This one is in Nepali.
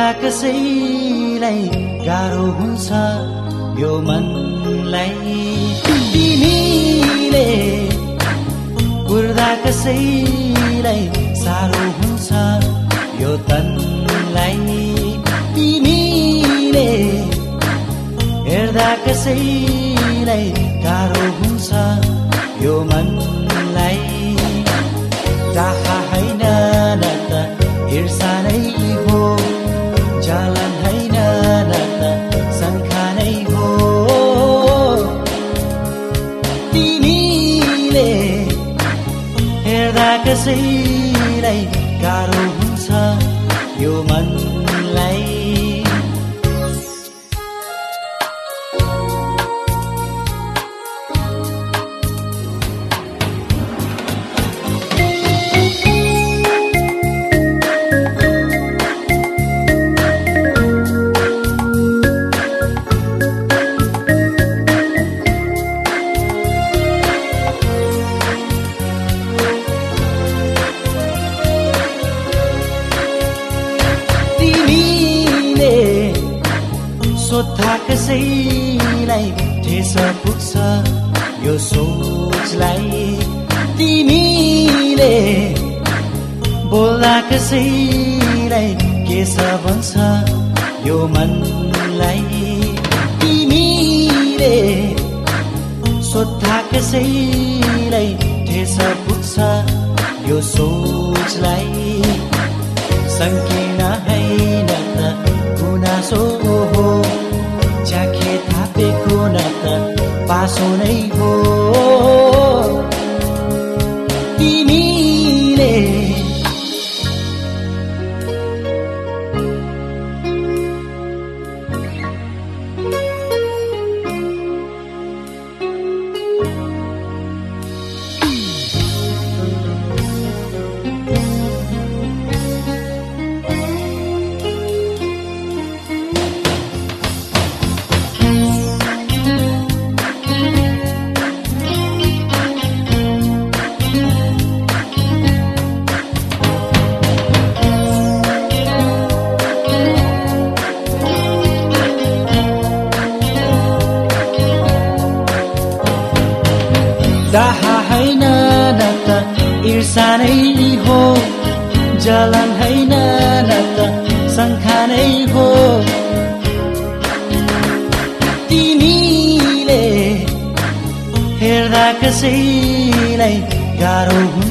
हेर्दा कसैलाई गाह्रो हुन्छ यो मनलाई तिमीले कुर्दा कसैलाई साह्रो हुन्छ यो तनलाई तिमीले हेर्दा कसैलाई गाह्रो हुन्छ यो मनलाई चाहा हैन न त ईर्षा नै हो जलन हैन न त शङ्का नै हो तिमीले हेर्दा कसैलाई गाह्रो हुन्छ यो मनलाई सोध्दा कसैलाई ठेस पुग्छ यो सोचलाई तिमीले बोल्दा कसैलाई केस भन्छ यो मनलाई तिमीले सोध्दा कसैलाई ठेस पुग्छ यो सोचलाई संकीर्ण हैन त गुनासो हो चाखे थापेको न त पासो नै हो तिमीले चाहा हैन न त ईर्षा नै हो जलन हैन न त शङ्का नै हो तिमीले हेर्दा कसैलाई गाह्रो